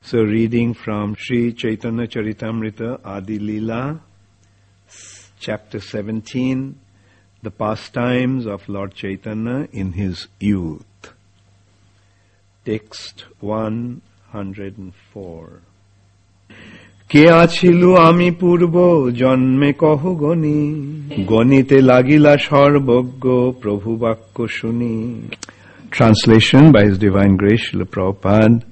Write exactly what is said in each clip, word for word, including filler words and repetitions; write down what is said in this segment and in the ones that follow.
So reading from Sri Chaitanya Charitamrita Adi Leela, chapter seventeen, the pastimes of Lord Chaitanya in his youth. Text one hundred four. কে আছিল আমি পূর্ব জন্মে কহ গনি গনিতে লাগিলা সর্বজ্ঞ প্রভু বাক্য শুনি. Translation by His Divine Grace Srila Prabhupada.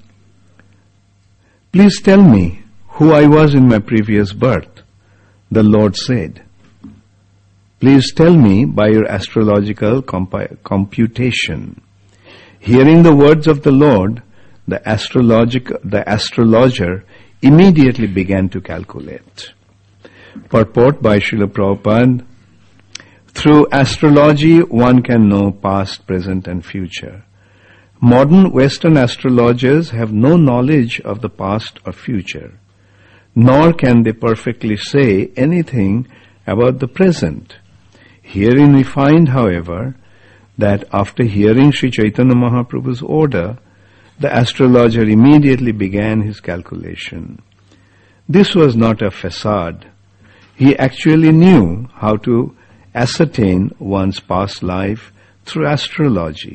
Please tell me who I was in my previous birth, the Lord said. Please tell me by your astrological compi- computation. Hearing the words of the Lord, the astrologic- the astrologer immediately began to calculate. Purport by Srila Prabhupada. Through astrology, one can know past, present and future. Modern Western astrologers have no knowledge of the past or future, nor can they perfectly say anything about the present. Herein we find, however, that after hearing Sri Chaitanya Mahaprabhu's order, the astrologer immediately began his calculation. This was not a facade. He actually knew how to ascertain one's past life through astrology.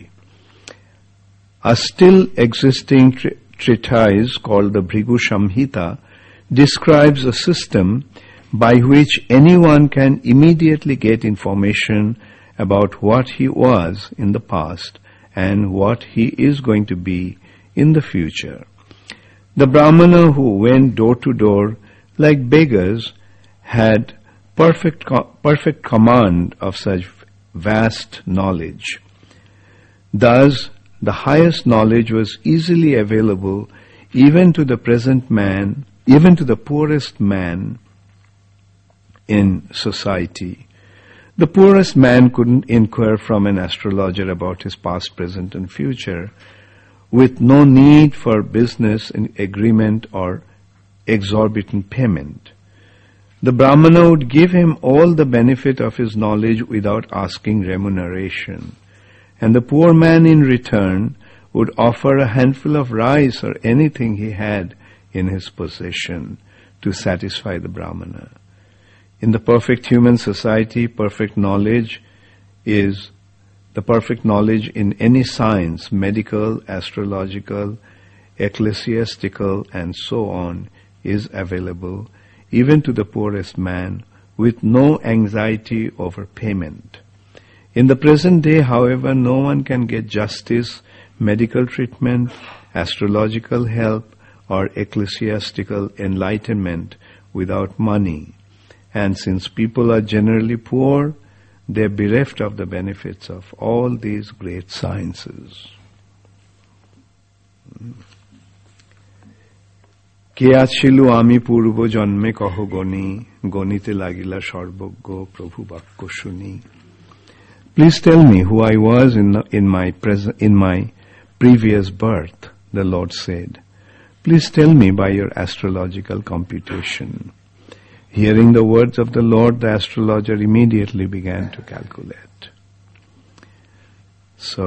A still existing tr- treatise called the Bhrigu Samhita describes a system by which anyone can immediately get information about what he was in the past and what he is going to be in the future. The Brahmana who went door to door like beggars had perfect co- perfect command of such vast knowledge. Thus, the highest knowledge was easily available even to the present man, even to the poorest man in society. The poorest man couldn't inquire from an astrologer about his past, present and future with no need for business agreement or exorbitant payment. The Brahmana would give him all the benefit of his knowledge without asking remuneration, and the poor man in return would offer a handful of rice or anything he had in his possession to satisfy the Brahmana. In the perfect human society, perfect knowledge is the perfect knowledge in any science, medical, astrological, ecclesiastical, and so on, is available even to the poorest man with no anxiety over payment. In the present day, however, no one can get justice, medical treatment, astrological help, or ecclesiastical enlightenment without money. And since people are generally poor, they are bereft of the benefits of all these great sciences. কে আছিল আমি পূর্ব জন্মে কহ গনি গনিতে লাগিলা সর্বজ্ঞ প্রভু বাক্য শুনি. Please tell me who I was in, the, in, my pres- in my previous birth, the Lord said. Please tell me by your astrological computation. Hearing the words of the Lord, the astrologer immediately began to calculate. So,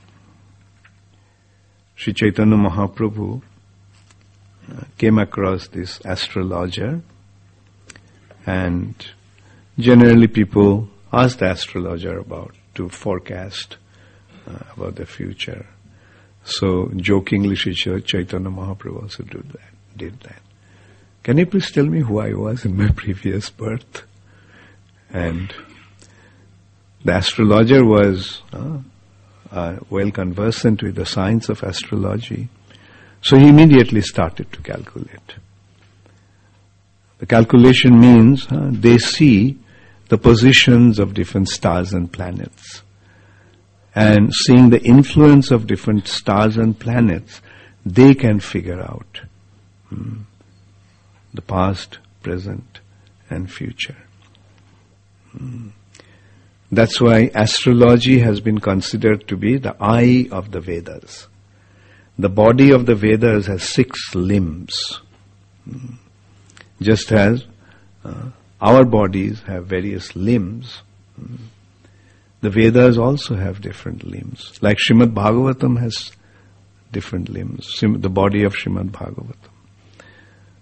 Sri Chaitanya Mahaprabhu uh, came across this astrologer, and generally people ask the astrologer about to forecast uh, about the future. So, jokingly, Sri Chaitanya Mahaprabhu also did that. Did that. Can you please tell me who I was in my previous birth? And the astrologer was uh, uh, well conversant with the science of astrology, so he immediately started to calculate. The calculation means uh, they see the positions of different stars and planets, and seeing the influence of different stars and planets, they can figure out hmm, the past, present, and future. Mm. That's why astrology has been considered to be the eye of the Vedas. The body of the Vedas has six limbs. Mm. Just as uh, our bodies have various limbs, mm. the Vedas also have different limbs. Like Srimad Bhagavatam has different limbs, the body of Srimad Bhagavatam.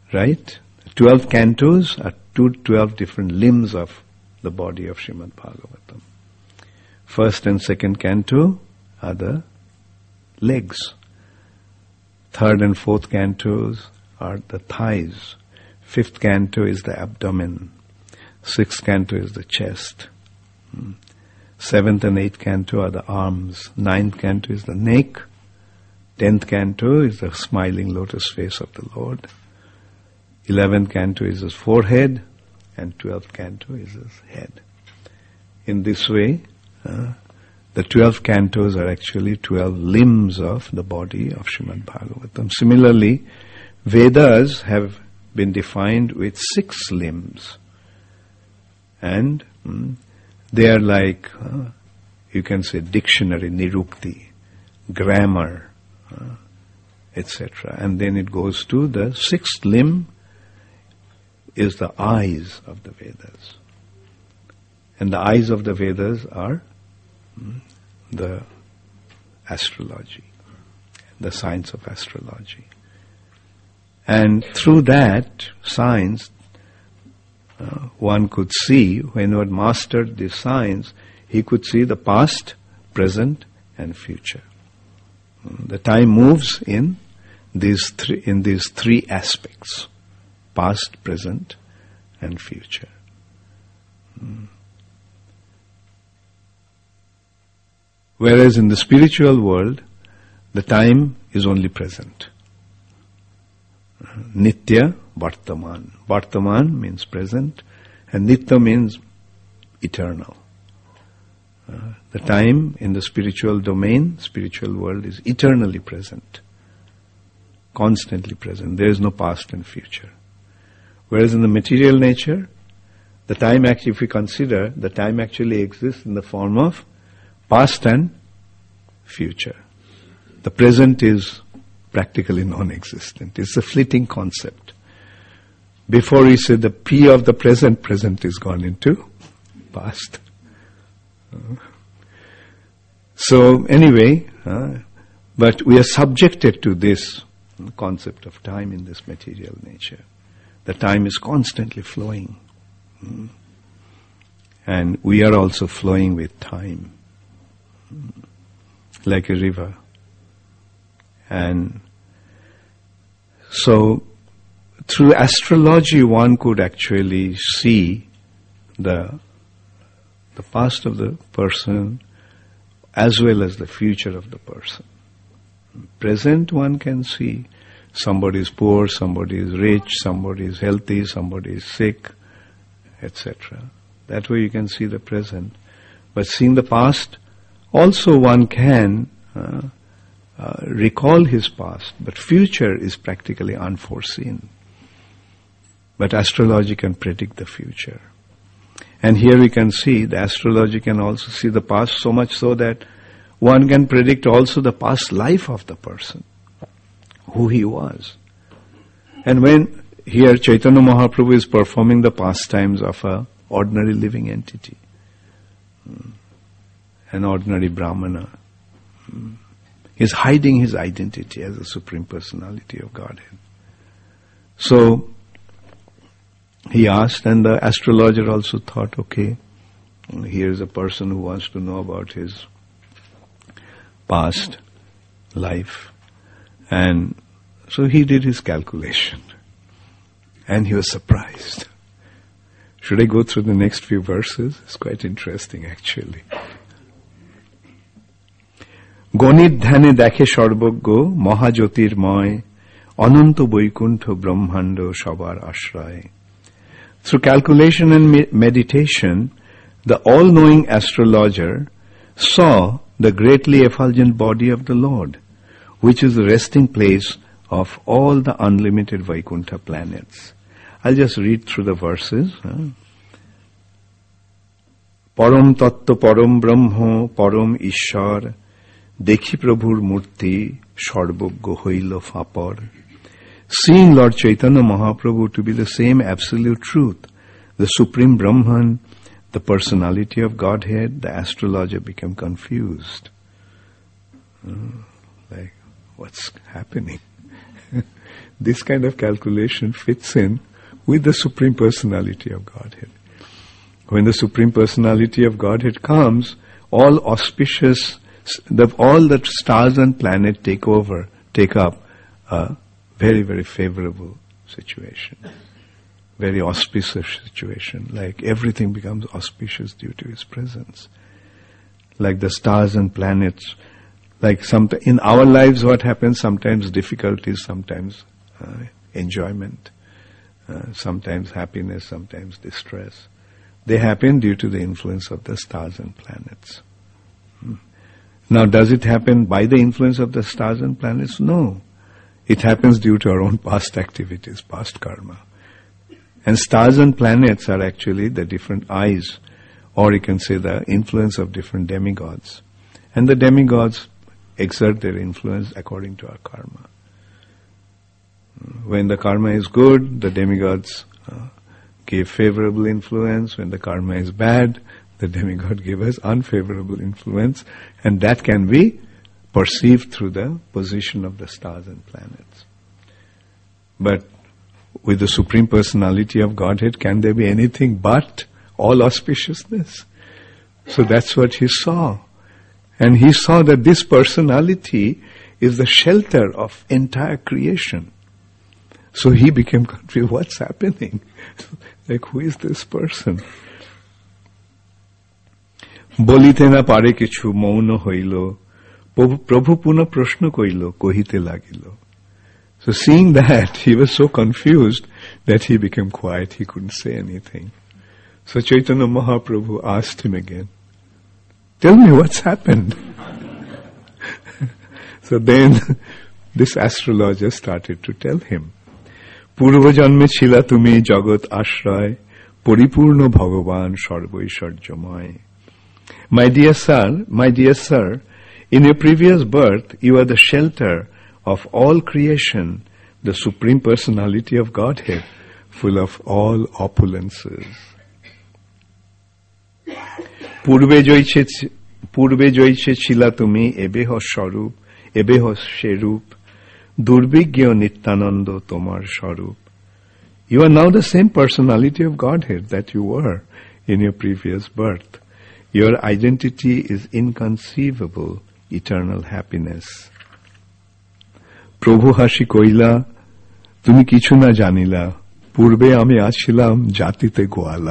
Right? Twelve cantos are two, twelve different limbs of the body of Srimad Bhagavatam. First and second canto are the legs. Third and fourth cantos are the thighs. Fifth canto is the abdomen. Sixth canto is the chest. Hmm. Seventh and eighth canto are the arms. Ninth canto is the neck. Tenth canto is the smiling lotus face of the Lord. Eleventh canto is his forehead. And twelfth canto is his head. In this way, uh, the twelve cantos are actually twelve limbs of the body of Srimad Bhagavatam. Similarly, Vedas have been defined with six limbs. And mm, they are like, uh, you can say dictionary, nirukti, grammar, uh, et cetera. And then it goes to the sixth limb is the eyes of the Vedas. And the eyes of the Vedas are mm, the astrology, the science of astrology. And through that science, uh, one could see, when one mastered this science, he could see the past, present, and future. The time moves in these three, in these three aspects: past, present, and future. Hmm. Whereas in the spiritual world, the time is only present. Nitya, Vartaman. Vartaman means present, and Nitya means eternal. Uh, the time in the spiritual domain, spiritual world, is eternally present. Constantly present. There is no past and future. Whereas in the material nature, the time actually, if we consider, the time actually exists in the form of past and future. The present is practically non-existent. It's a fleeting concept. Before we say the P of the present, present is gone into past. Uh, so anyway, uh, but we are subjected to this concept of time in this material nature. The time is constantly flowing. Mm. And we are also flowing with time. Mm. Like a river. And so, through astrology, one could actually see the the past of the person as well as the future of the person. Present, one can see somebody is poor, somebody is rich, somebody is healthy, somebody is sick, et cetera. That way you can see the present. But seeing the past, also one can uh, uh, recall his past, but future is practically unforeseen. But astrology can predict the future. And here we can see the astrology can also see the past, so much so that one can predict also the past life of the person, who he was. And when here Chaitanya Mahaprabhu is performing the pastimes of a ordinary living entity, an ordinary Brahmana, he is hiding his identity as a Supreme Personality of Godhead. So, he asked, and the astrologer also thought, okay, here is a person who wants to know about his past life. And so he did his calculation. And he was surprised. Should I go through the next few verses? It's quite interesting actually. গণিত ধ্যানে দেখে সর্বজ্ঞ মহাজ্যোতির্ময় অনন্ত বৈকুণ্ঠ ব্রহ্মাণ্ড সবার আশ্রয়. Through calculation and me- meditation, the all-knowing astrologer saw the greatly effulgent body of the Lord, which is the resting place of all the unlimited Vaikuntha planets. I'll just read through the verses. Huh? Param tattva param brahma param ishwar dekhi prabhur murti sarboggo hoilo fapar. Seeing Lord Chaitanya Mahaprabhu to be the same absolute truth, the Supreme Brahman, the personality of Godhead, the astrologer became confused. Uh, like, what's happening? this kind of calculation fits in with the Supreme Personality of Godhead. When the Supreme Personality of Godhead comes, all auspicious, the, all the stars and planets take over, take up a very, very favorable situation. Very auspicious situation. Like everything becomes auspicious due to His presence. Like the stars and planets. Like some, in our lives what happens, sometimes difficulties, sometimes uh, enjoyment, uh, sometimes happiness, sometimes distress. They happen due to the influence of the stars and planets. Hmm. Now, does it happen by the influence of the stars and planets? No. It happens due to our own past activities, past karma. And stars and planets are actually the different eyes, or you can say the influence of different demigods. And the demigods exert their influence according to our karma. When the karma is good, the demigods uh, give favorable influence. When the karma is bad, the demigod give us unfavorable influence. And that can be perceived through the position of the stars and planets. But with the Supreme Personality of Godhead, can there be anything but all auspiciousness? So that's what he saw. And he saw that this personality is the shelter of entire creation. So he became confused, what's happening? Like, who is this person? বলিতে না পারে কিছু মৌন হইল, প্রভু পুনঃ প্রশ্ন কইল, কহিতে লাগিল. So seeing that, he was so confused that he became quiet, he couldn't say anything. So Chaitanya Mahaprabhu asked him again, tell me what's happened. So then this astrologer started to tell him, পূর্ব জন্মে ছিলা তুমি জগৎ আশ্রয়, পরিপূর্ণ ভগবান সর্বৈশ্বর্যময়. My dear son, my dear sir, in your previous birth you are the shelter of all creation, the Supreme Personality of Godhead, full of all opulences. পূর্বে জৈছে পূর্বে জৈছে ছিলা তুমি এবেহ স্বরূপ, এবেহ সেরূপ, দুর্বিজ্ঞ নিত্যানন্দ তোমার স্বরূপ. You are now the same personality of Godhead that you were in your previous birth. Your identity is inconceivable, eternal happiness. প্রভু হাসি কইলা, তুমি কিছু না জানিলা, পূর্বে আমি আছিলাম জাতিতে গোয়ালা.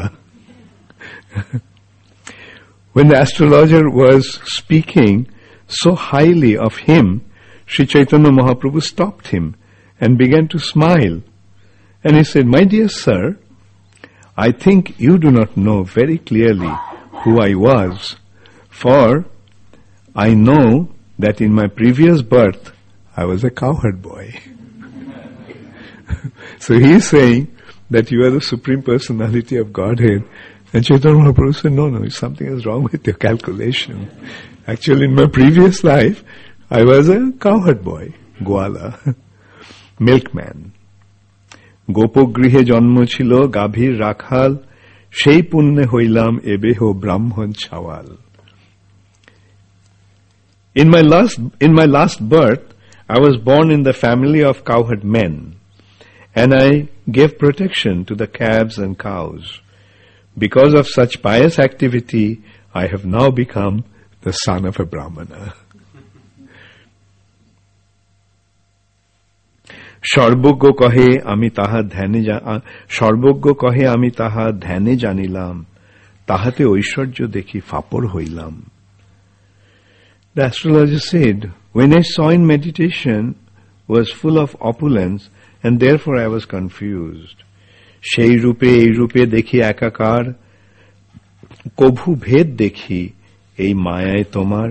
When the astrologer was speaking so highly of him, Sri Chaitanya Mahaprabhu stopped him and began to smile. And he said, my dear sir, I think you do not know very clearly who I was, for I know that in my previous birth I was a cowherd boy. So he is saying that you are the Supreme Personality of Godhead. And Chaitanya Mahaprabhu said, no, no, something is wrong with your calculation. Actually, in my previous life, I was a cowherd boy, Goala, milkman. গোপগৃহে জন্ম ছিল গাভীর রাখাল, সেই পুণ্যে হইলাম এবেহ ব্রাহ্মণ ছাওয়াল. In my last, in my last birth, I was born in the family of cowherd men, and I gave protection to the calves and cows. Because of such pious activity, I have now become the son of a Brahmana. সর্বজ্ঞ কহে আমি তাহা ধ্যানে সর্বজ্ঞ কহে আমি তাহা ধ্যানে জানিলাম, তাহাতে ঐশ্বর্য দেখি ফাপর হইলাম. The astrologer said, when I saw in meditation was full of opulence, and therefore I was confused. সেই রূপে এই রূপে দেখি একাকার, কভু ভেদ দেখি এই মায়ায় তোমার.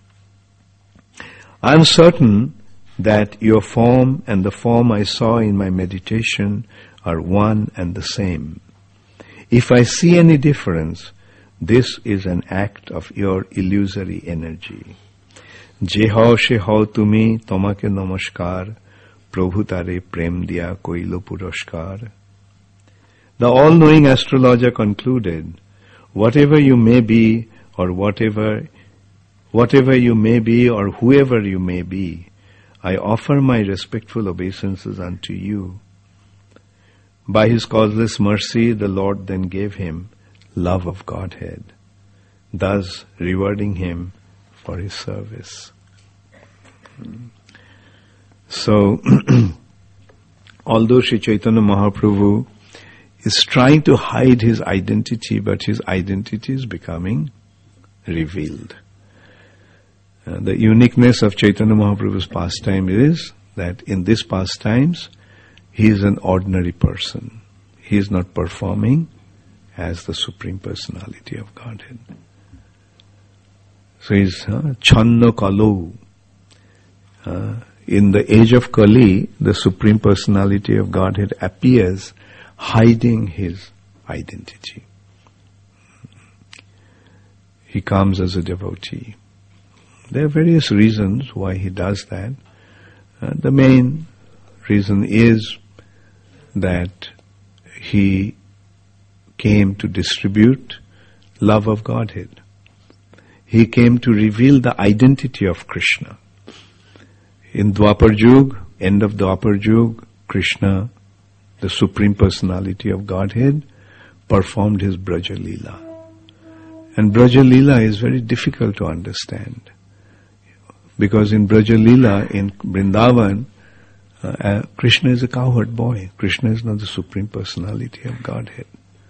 I am certain that your form and the form I saw in my meditation are one and the same. If I see any difference, this is an act of your illusory energy. যে হও সে হও তুমি, তোমাকে নমস্কার, প্রভু তারে প্রেম দিয়া কইল পুরস্কার. The all-knowing astrologer concluded, whatever you may be, or whatever, whatever you may be, or whoever you may be, I offer my respectful obeisances unto you. By his causeless mercy, the Lord then gave him love of Godhead, thus rewarding him for his service. So, although Sri Chaitanya Mahaprabhu is trying to hide his identity, but his identity is becoming revealed. Uh, the uniqueness of Chaitanya Mahaprabhu's pastime is that in these pastimes, he is an ordinary person. He is not performing as the Supreme Personality of Godhead. So he's uh, Channa Kalo. Uh, in the age of Kali, the Supreme Personality of Godhead appears hiding his identity. He comes as a devotee. There are various reasons why he does that. Uh, the main reason is that he came to distribute love of Godhead. He came to reveal the identity of Krishna. In Dwapar Yug, end of Dwapar Yug, Krishna, the Supreme Personality of Godhead, performed his Braja Leela. And Braja Leela is very difficult to understand. Because in Braja Leela, in Vrindavan, uh, uh, Krishna is a cowherd boy. Krishna is not the Supreme Personality of Godhead.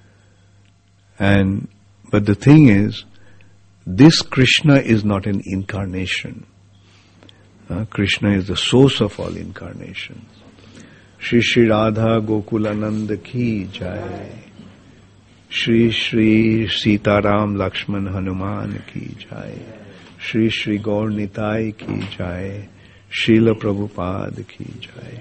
And, but the thing is, this Krishna is not an incarnation. Uh, Krishna is the source of all incarnations. Shri Shri Radha Gokulananda ki jai. Shri Shri Sitaram Lakshman Hanuman ki jai. Shri Shri Gaur Nitai ki jai. Srila Prabhupada ki jai.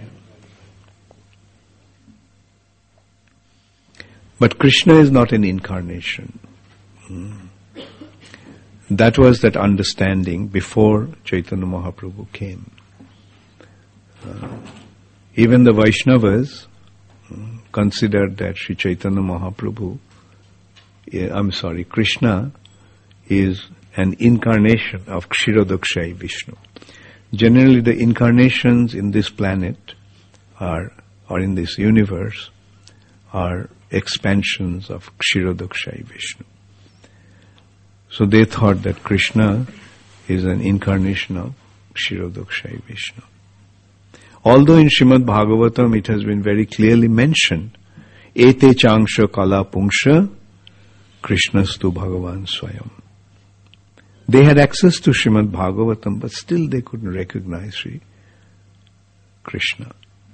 But Krishna is not an incarnation. Hmm. That was that understanding before Chaitanya Mahaprabhu came. Uh, even the Vaishnavas uh, considered that Sri Chaitanya Mahaprabhu, uh, I'm sorry, Krishna is an incarnation of Kshirodakshai Vishnu. Generally the incarnations in this planet are, or in this universe, are expansions of Kshirodakshai Vishnu. So they thought that Krishna is an incarnation of Kshirodakshai Vishnu. Although in Srimad Bhagavatam it has been very clearly mentioned, Ete Changsha Kala Pungsha Krishnastu Bhagavan Swayam. They had access to Srimad Bhagavatam, but still they couldn't recognize Sri Krishna.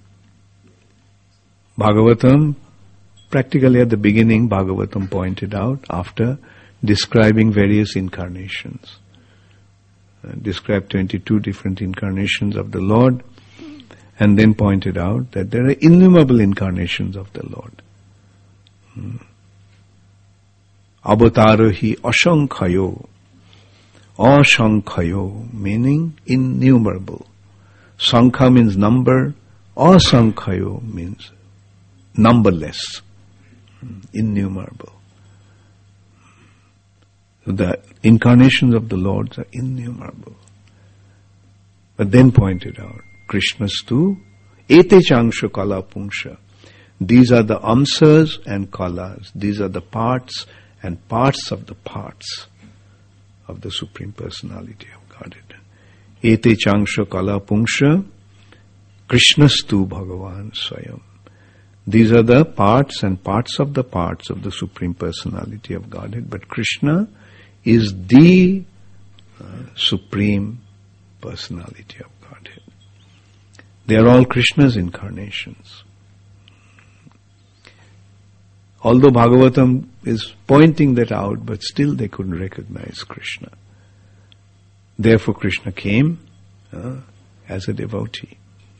Bhagavatam, practically at the beginning, Bhagavatam pointed out, after describing various incarnations, uh, described twenty-two different incarnations of the Lord, and then pointed out that there are innumerable incarnations of the Lord. Hmm. Avatarahi ashankhayo. Ashankhayo, meaning innumerable. Sankha means number, asankhayo means numberless, hmm. innumerable. The incarnations of the Lord are innumerable. But then pointed out, Krishnastu ete changsha kala pungsha. These are the amsas and kalas. These are the parts and parts of the parts of the Supreme Personality of Godhead. Ete changsha kala pungsha Krishnastu Bhagavan Swayam. These are the parts and parts of the parts of the Supreme Personality of Godhead. But Krishna is the uh, Supreme Personality of Godhead. They are all Krishna's incarnations. Although Bhagavatam is pointing that out, but still they couldn't recognize Krishna. Therefore Krishna came uh, as a devotee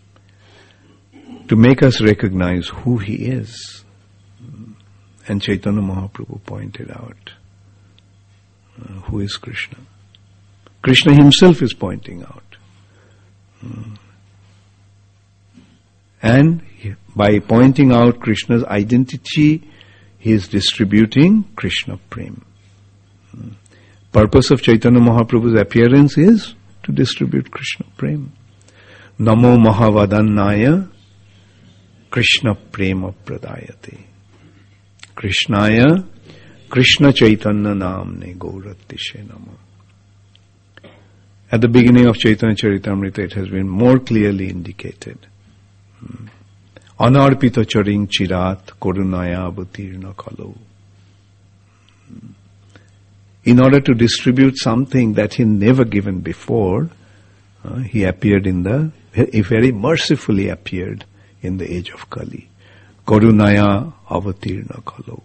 to make us recognize who he is. And Chaitanya Mahaprabhu pointed out Uh, who is Krishna. Krishna himself is pointing out. Mm. And he, by pointing out Krishna's identity, he is distributing Krishna Prem. Mm. Purpose of Chaitanya Mahaprabhu's appearance is to distribute Krishna Prem. Namo Mahavadannaya Krishna Prema Pradayate. Krishnaya Krishna Chaitanya Namne Gauratishe Namo. At the beginning of Chaitanya Charitamrita, it has been more clearly indicated. Hmm. Anarpita charing chirat korunaya avatirna kalo. In order to distribute something that he never given before, uh, he appeared in the, he very mercifully appeared in the age of Kali. Korunaya avatirna kalo.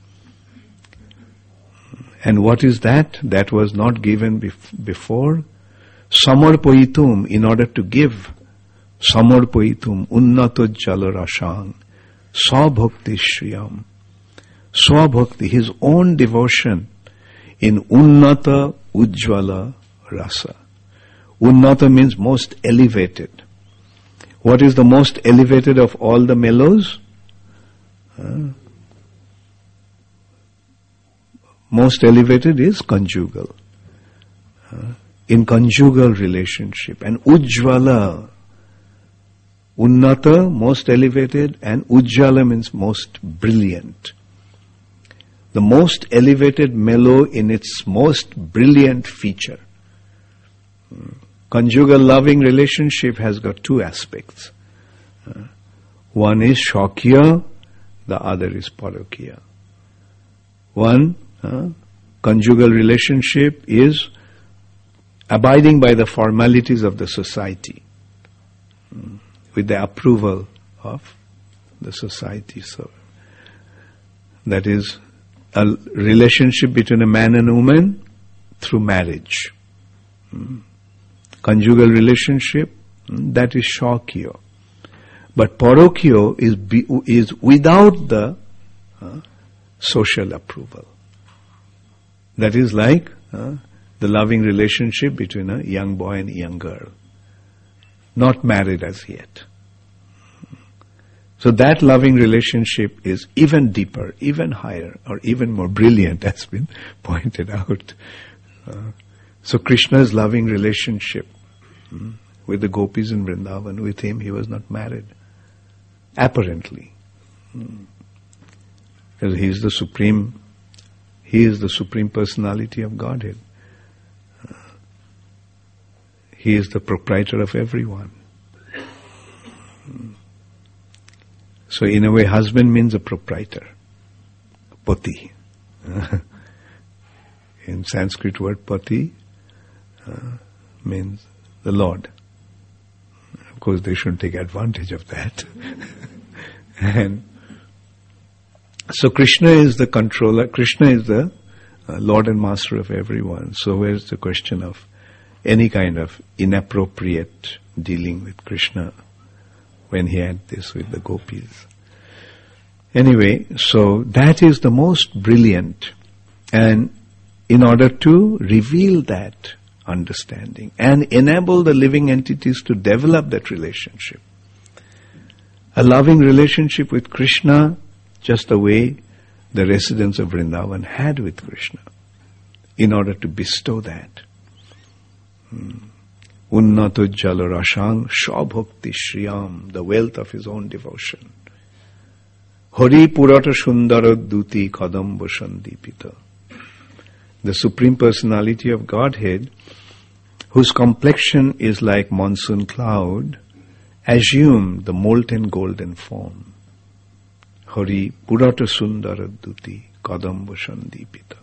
And what is that? That was not given bef- before. Samarpaitum, in order to give. Samarpaitum unnato jalarashang. Swabhakti shriyam. Swabhakti, his own devotion in unnata ujjvala rasa. Unnata means most elevated. What is the most elevated of all the mellows? Uh, most elevated is conjugal. Uh, in conjugal relationship. And ujjvala, unnata, most elevated, and ujjala means most brilliant. The most elevated mellow in its most brilliant feature. Uh, conjugal loving relationship has got two aspects. Uh, one is shakya, the other is parokya. One, uh, conjugal relationship is abiding by the formalities of the society, um, with the approval of the society. So, that is a relationship between a man and a woman through marriage. Um, conjugal relationship, um, that is shakya. But parokya is be, is without the uh, social approval. That is like uh, the loving relationship between a young boy and a young girl, not married as yet. So that loving relationship is even deeper, even higher, or even more brilliant, as been pointed out. Uh, so Krishna's loving relationship um, with the gopis in Vrindavan, with him he was not married, apparently. Um, because he is the supreme, he is the supreme personality of Godhead. Uh, he is the proprietor of everyone. So in a way, husband means a proprietor, pati. In Sanskrit word pati uh, means the Lord. Of course, they shouldn't take advantage of that. And so Krishna is the controller, Krishna is the uh, Lord and Master of everyone. So where's the question of any kind of inappropriate dealing with Krishna when he had this with the gopis? Anyway, so that is the most brilliant, and in order to reveal that understanding and enable the living entities to develop that relationship, a loving relationship with Krishna, just the way the residents of Vrindavan had with Krishna, in order to bestow that. Unnato jalarashang shabhakti shriyam, the wealth of his own devotion. Hari purata sundara duti kadamba sandipita. The Supreme Personality of Godhead, whose complexion is like monsoon cloud, assumed the molten golden form. Hari purata sundara duti kadamba sandipita.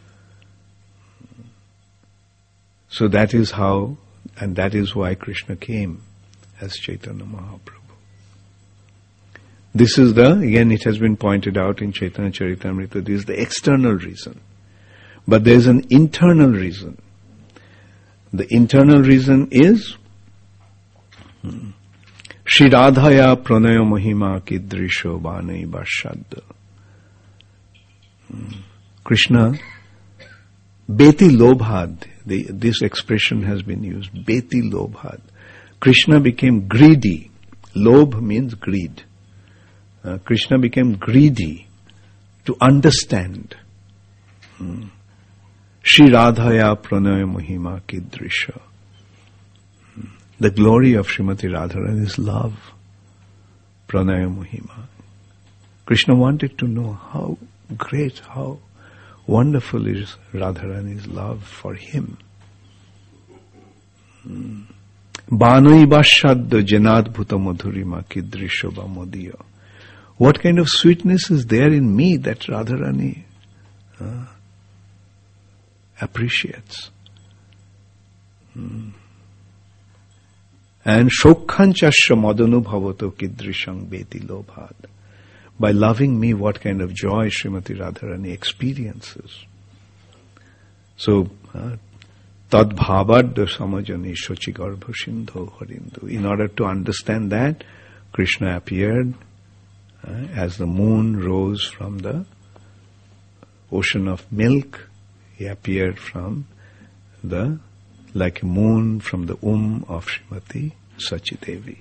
So that is how, and that is why Krishna came as Chaitanya Mahaprabhu. This is the, again it has been pointed out in Chaitanya Charitamrita, this is the external reason. But there is an internal reason. The internal reason is hmm, Shri Radhaya pranaya mahima kidrisho bhanai bashadda. Hmm. Krishna, beti lobhad, the, this expression has been used, beti lobhad. Krishna became greedy. Lobh means greed. Uh, Krishna became greedy to understand. Hmm. Shri Radhaya pranaya mahima kidrisha. The glory of Srimati Radharani is love. Pranaya Mohima. Krishna wanted to know how great, how wonderful is Radharani's love for him. Banai Bashadda Janadbhuta Madhurima Kidrisho Modiya. What kind of sweetness is there in me that Radharani uh, appreciates? Hmm. And Shokhanchasya Madanu Bhavato Kidrishang Beti Lobhad. By loving me, what kind of joy Srimati Radharani experiences. So, uh, Tad Bhavadda Samajani Shochigarbha Sindho Harindu. In order to understand that, Krishna appeared uh, as the moon rose from the ocean of milk. He appeared from the, like a moon from the womb of Srimati Sachidevi.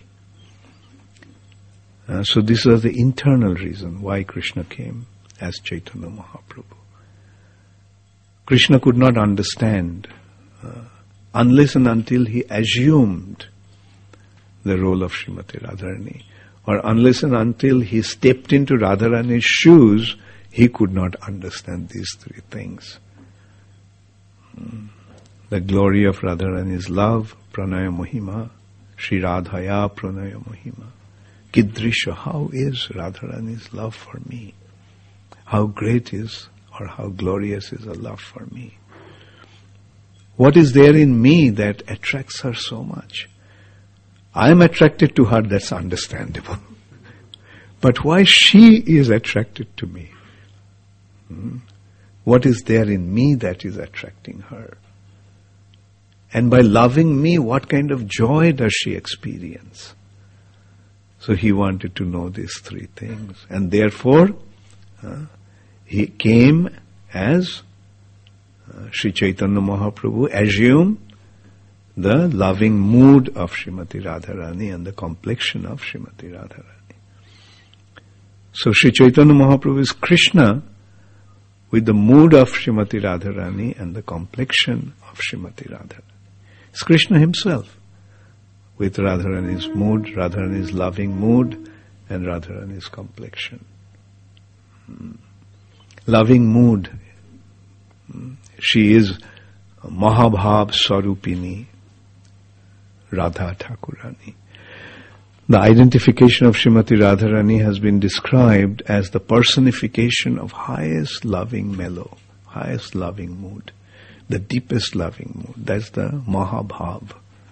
Uh, so this was the internal reason why Krishna came as Chaitanya Mahaprabhu. Krishna could not understand uh, unless and until he assumed the role of Srimati Radharani, or unless and until he stepped into Radharani's shoes, he could not understand these three things. Hmm. The glory of Radharani's love, Pranaya Mohima, Shri Radhaya Pranaya Mohima. Kidrisha, how is Radharani's love for me? How great is, or how glorious is her love for me? What is there in me that attracts her so much? I am attracted to her, that's understandable. But why she is attracted to me? Hmm? What is there in me that is attracting her? And by loving me, what kind of joy does she experience? So he wanted to know these three things. And therefore, uh, he came as uh, Sri Chaitanya Mahaprabhu assumed the loving mood of Srimati Radharani and the complexion of Srimati Radharani. So Sri Chaitanya Mahaprabhu is Krishna with the mood of Srimati Radharani and the complexion of Srimati Radharani. It's Krishna himself with Radharani's mood, Radharani's loving mood, and Radharani's complexion. Hmm. Loving mood. Hmm. She is Mahabhav Sarupini, Radha Thakurani. The identification of Srimati Radharani has been described as the personification of highest loving mellow, highest loving mood, the deepest loving mood. That's the Mahabhav.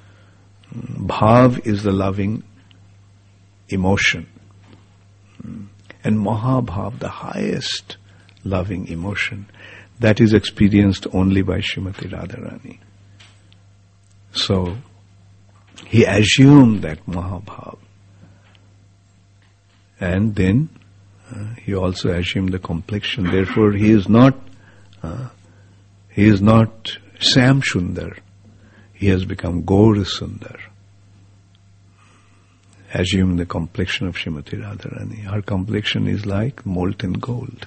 Bhav is the loving emotion. And Mahabhav, the highest loving emotion, that is experienced only by Srimati Radharani. So, he assumed that Mahabhav. And then, uh, he also assumed the complexion. Therefore, he is not, uh, he is not Sam Sundar. He has become Gaur Sundar. Assume the complexion of Srimati Radharani. Her complexion is like molten gold.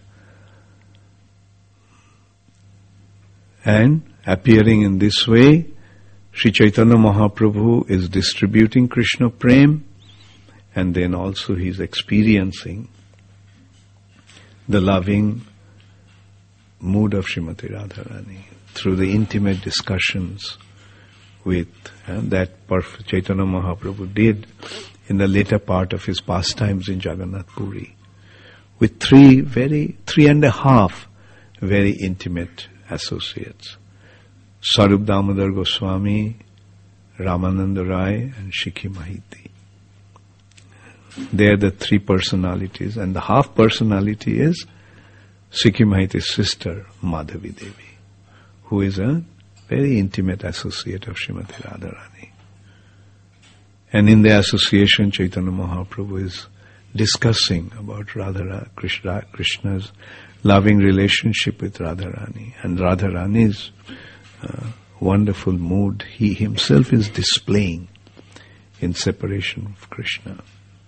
And appearing in this way, Sri Chaitanya Mahaprabhu is distributing Krishna Prem, and then also he is experiencing the loving mood of Srimati Radharani through the intimate discussions with and that perfect Chaitanya Mahaprabhu did in the later part of his pastimes in Jagannath Puri, with three very, three and a half very intimate associates. Sarup Damodar Goswami, Ramananda Rai, and Shikhi Mahiti. They are the three personalities, and the half personality is Shikhi Mahiti's sister, Madhavi Devi, who is a very intimate associate of Srimati Radharani. And in the association, Chaitanya Mahaprabhu is discussing about Radha Krishna, Krishna's loving relationship with Radharani, and Radharani's uh, wonderful mood he himself is displaying in separation of Krishna.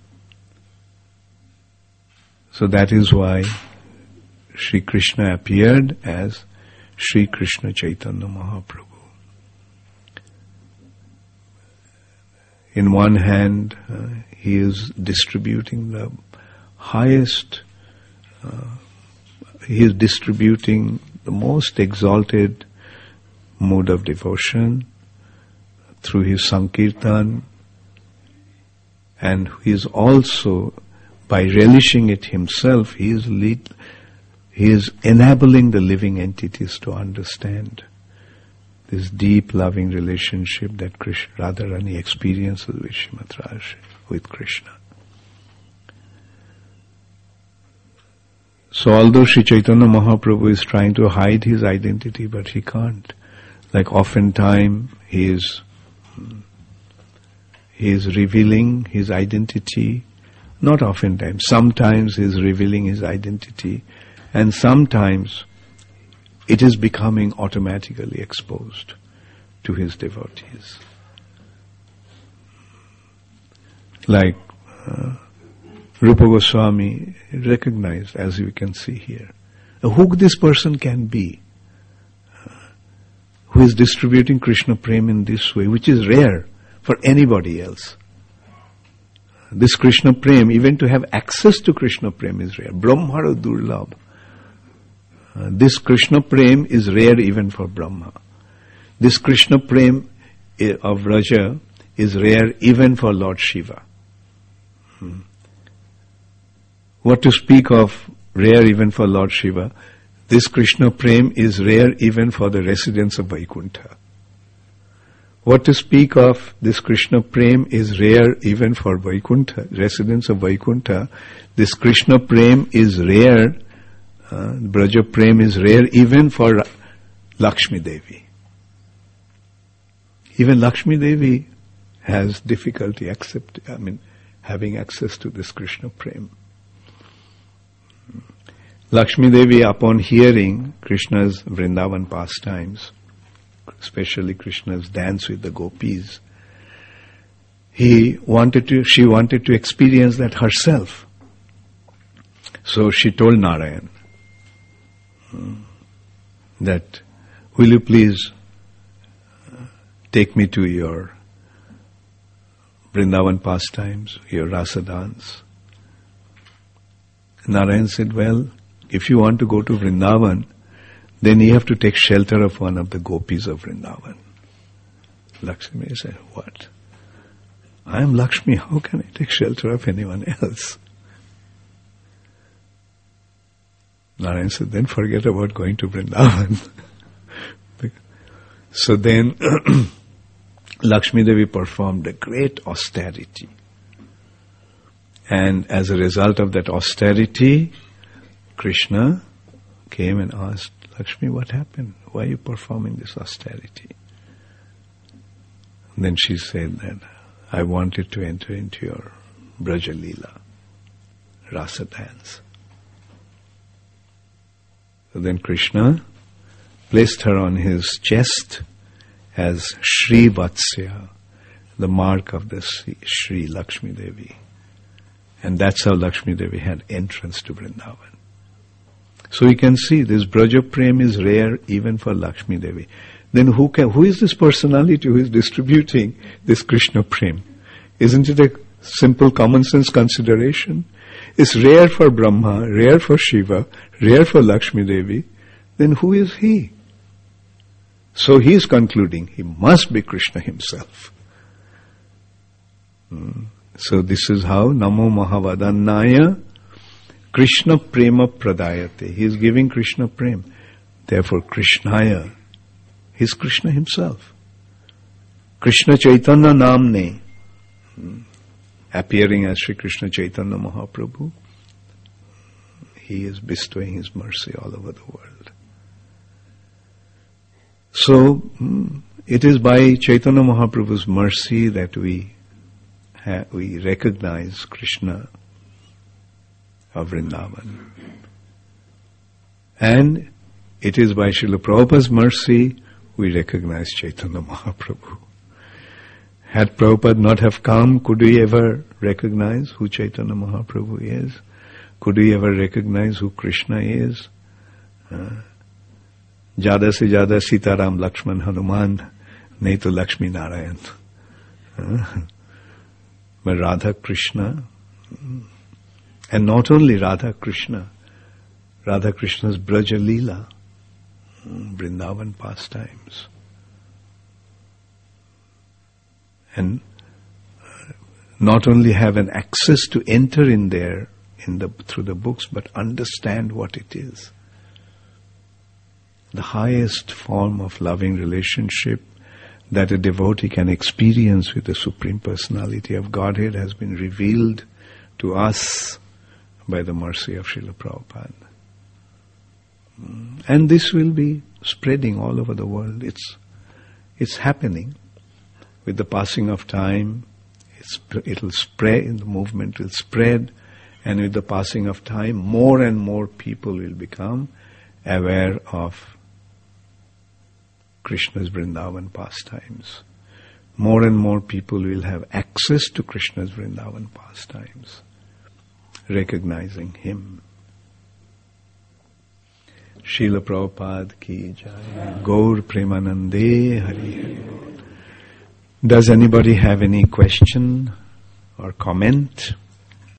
So that is why Sri Krishna appeared as Sri Krishna Chaitanya Mahaprabhu. in one hand, uh, he is distributing the highest, uh, he is distributing the most exalted mode of devotion through his Sankirtan, and he is also, by relishing it himself, he is lead, he is enabling the living entities to understand this deep loving relationship that Krishna, Radharani experiences with Srimati Radha, with Krishna. So although Sri Chaitanya Mahaprabhu is trying to hide his identity, but he can't. Like oftentimes he is, he is revealing his identity, not oftentimes, sometimes he is revealing his identity, and sometimes it is becoming automatically exposed to his devotees. Like uh, Rupa Goswami recognized, as you can see here, who this person can be, uh, who is distributing Krishna Prem in this way, which is rare for anybody else. This Krishna Prem, even to have access to Krishna Prem is rare. Brahmara Durlabh. Uh, this Krishna Prem is rare even for Brahma. This Krishna Prem of Raja is rare even for Lord Shiva. Hmm. What to speak of rare even for Lord Shiva? This Krishna Prem is rare even for the residents of Vaikuntha. What to speak of this Krishna Prem is rare even for Vaikuntha, residents of Vaikuntha. This Krishna Prem is rare, uh, Braja Prem is rare even for Lakshmi Devi. Even Lakshmi Devi has difficulty accept, I mean, having access to this Krishna Prem. Lakshmi Devi, upon hearing Krishna's Vrindavan pastimes, especially Krishna's dance with the gopis, he wanted to, she wanted to experience that herself. So she told Narayan that, will you please take me to your Vrindavan pastimes, your rasa dance? Narayan said, well, if you want to go to Vrindavan, then you have to take shelter of one of the gopis of Vrindavan. Lakshmi said, what? I am Lakshmi, how can I take shelter of anyone else? Narayan said, then forget about going to Vrindavan. So then Lakshmi Devi performed a great austerity. And as a result of that austerity, Krishna came and asked, Lakshmi, what happened? Why are you performing this austerity? And then she said that, I wanted to enter into your Braja Leela, rasa dance. So then Krishna placed her on his chest as Shri Vatsya, the mark of the Shri Lakshmi Devi. And that's how Lakshmi Devi had entrance to Vrindavan. So you can see this Braja Prem is rare even for Lakshmi Devi. Then who can, who is this personality who is distributing this Krishna Prem? Isn't it a simple common sense consideration? It's rare for Brahma, rare for Shiva, rare for Lakshmi Devi. Then who is he? So he is concluding he must be Krishna himself. Hmm. So this is how Namo Mahavadannaya Krishna Prema Pradayate. He is giving Krishna Prem. Therefore Krishnaya, he is Krishna himself. Krishna Chaitanya Namne, hmm. appearing as Sri Krishna Chaitanya Mahaprabhu, he is bestowing his mercy all over the world. So, hmm, it is by Chaitanya Mahaprabhu's mercy that we ha- we recognize Krishna of Vrindavan. And it is by Srila Prabhupada's mercy we recognize Chaitanya Mahaprabhu. Had Prabhupada not have come, could we ever recognize who Chaitanya Mahaprabhu is? Could we ever recognize who Krishna is? Uh, Jada se jada Sitaram Lakshman Hanuman, nahi to Lakshmi Narayan. Uh, But Radha Krishna, and not only Radha Krishna, Radha Krishna's Braja Leela, Vrindavan pastimes. And not only have an access to enter in there in the through the books, but understand what it is. The highest form of loving relationship that a devotee can experience with the Supreme Personality of Godhead has been revealed to us by the mercy of Srila Prabhupada. And this will be spreading all over the world. It's it's happening. With the passing of time, it's, it'll spread, the movement will spread, and with the passing of time, more and more people will become aware of Krishna's Vrindavan pastimes. More and more people will have access to Krishna's Vrindavan pastimes, recognizing him. Srila Prabhupada ki jai. Gaur Premanande Hari Hari Bol. Does anybody have any question or comment?